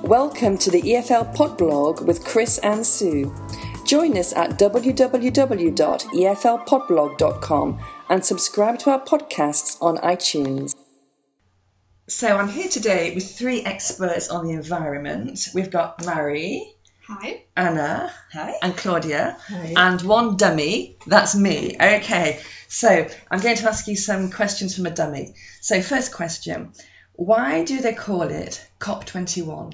Welcome to the EFL Podblog with Chris and Sue. Join us at www.eflpodblog.com and subscribe to our podcasts on iTunes. So I'm here today with three experts on the environment. We've got Marie. Hi. Anna. Hi. And Claudia. Hi. And one dummy. That's me. Okay. So I'm going to ask you some questions from a dummy. So first question. Why do they call it COP21?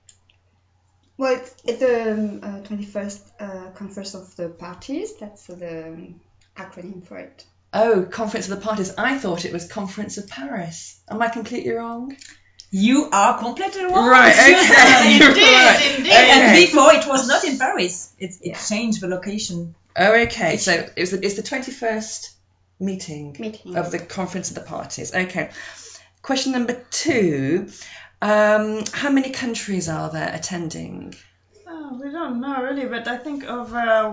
Well, it's the 21st Conference of the Parties. That's the acronym for it. Oh, Conference of the Parties. I thought it was Conference of Paris. Am I completely wrong? You are completely wrong. Right, okay. Indeed. Okay. And before it was not in Paris. It changed the location. Oh, okay. So it's the 21st meeting of the Conference of the Parties. Okay. Question number 2. How many countries are there attending? Oh, we don't know really, but I think over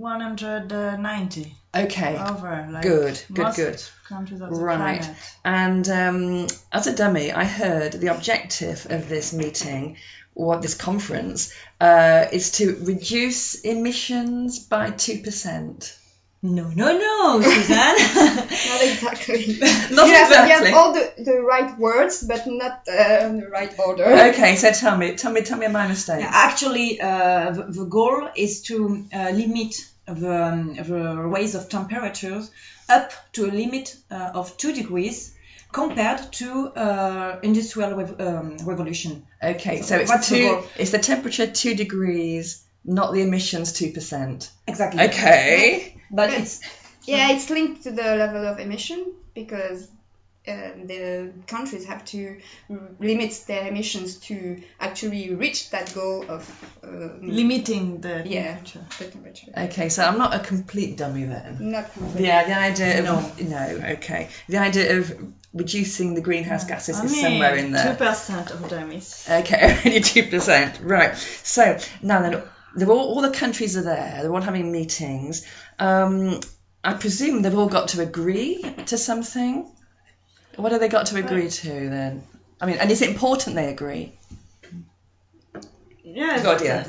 190. Okay. Over, like Good. most countries of the planet. And as a dummy, I heard the objective of this meeting, or this conference, is to reduce emissions by 2%. No, Suzanne. Not exactly. Not You exactly. have all the right words, but not the right order. Okay, so tell me my mistakes. Actually, the goal is to limit the rise of temperatures up to a limit of 2 degrees compared to industrial revolution. Okay, so it's the temperature 2 degrees, not the emissions 2%. Exactly. Okay. But it's linked to the level of emission because the countries have to limit their emissions to actually reach that goal of limiting the temperature. The temperature. Okay, so I'm not a complete dummy then. Not completely. Yeah, the idea of okay. The idea of reducing the greenhouse gases is somewhere in there. 2% of dummies. Okay, only 2%. Right. So now then, all the countries are there. They're all having meetings. I presume they've all got to agree to something. What have they got to agree to then? I mean, and is it important they agree? Yeah. Claudia.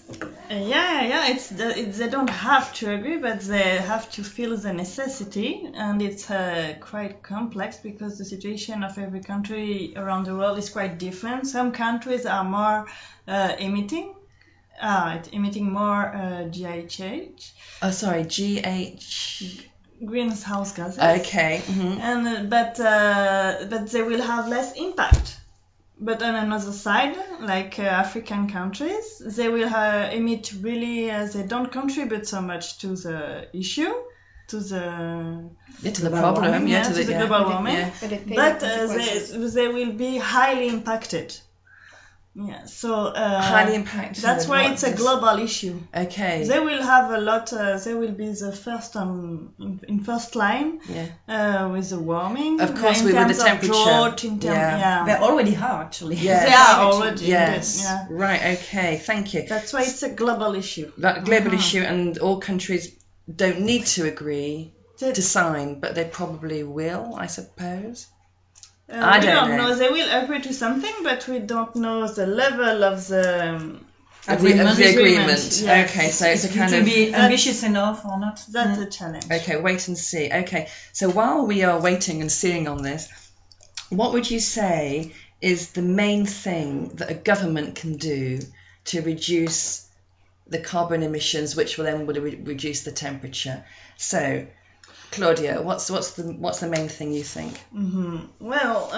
They don't have to agree, but they have to feel the necessity, and it's quite complex because the situation of every country around the world is quite different. Some countries are more emitting more GHG. Oh, sorry, GH. Greenhouse gases. Okay. Mm-hmm. And but they will have less impact. But on another side, like African countries, they will emit really. They don't contribute so much to the issue, to the problem, to the global warming. Yeah. But they will be highly impacted. Yeah, so highly impacted. That's why it's a global issue. Okay. They will have a lot. They will be the first in first line. With the warming. Of course, with the temperature. They already are actually. Yeah. They are already. Yes. Yeah. Right. Okay. Thank you. That's why it's a global issue. That global issue, and all countries don't need to agree to sign, but they probably will, I suppose. I don't know. They will agree to something, but we don't know the level of the agreement. Yes. Okay, so it's a kind of be ambitious enough or not. That's a challenge. Okay, wait and see. Okay, so while we are waiting and seeing on this, what would you say is the main thing that a government can do to reduce the carbon emissions, which will then reduce the temperature? So, Claudia, what's the main thing you think? Mm-hmm. Well,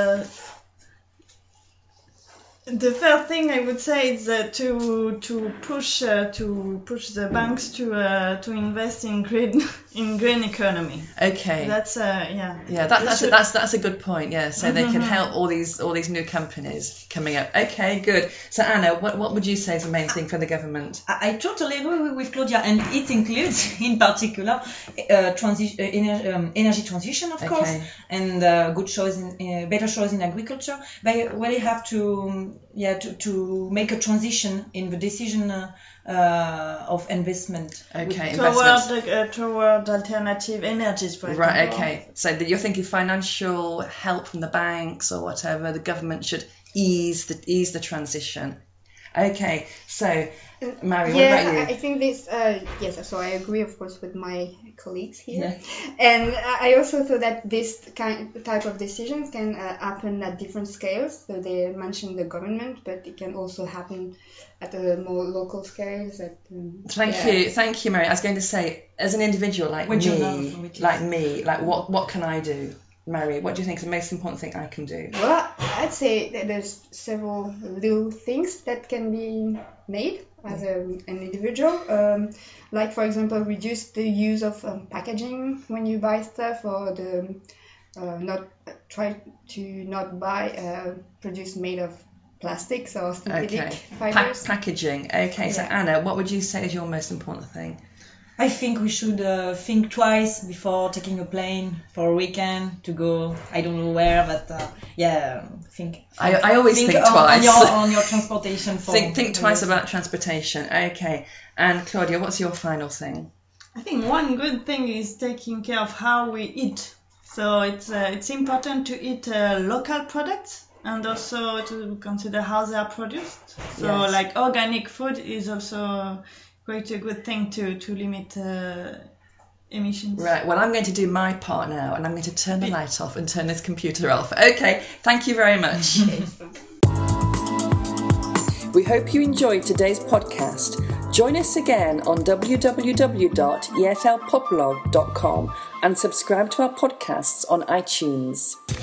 the first thing I would say is to push the banks to invest in green economy. Okay. That's that's a good point. Yeah, so they can help all these new companies coming up. Okay, good. So Anna, what would you say is the main thing for the government? I totally agree with Claudia, and it includes in particular energy transition, of course, and good choice better choice in agriculture. They really have to make a transition in the decision of investment. Okay, toward alternative energies, for example. Right, okay. So you're thinking financial help from the banks or whatever, the government should ease the transition. Okay, so Mary, what about you? I think this, yes, so I agree, of course, with my colleagues here. Yeah. And I also thought that this type of decisions can happen at different scales. So they mentioned the government, but it can also happen at a more local scales. Thank you, Mary. I was going to say, as an individual like me, what can I do? Mary, what do you think is the most important thing I can do? Well, I'd say that there's several little things that can be made as an individual. Like, for example, reduce the use of packaging when you buy stuff, or try to not buy produce made of plastics or synthetic fibers. Packaging. Okay, so Anna, what would you say is your most important thing? I think we should think twice before taking a plane for a weekend to go, I don't know where, but think. I always think twice. On your transportation. Think twice about transportation. Okay. And Claudia, what's your final thing? I think one good thing is taking care of how we eat. So it's important to eat local products and also to consider how they are produced. So like organic food is also quite a good thing to limit emissions. Right, well, I'm going to do my part now, and I'm going to turn the light off and turn this computer off. Okay, thank you very much. We hope you enjoyed today's podcast. Join us again on www.eslpopulov.com and subscribe to our podcasts on iTunes.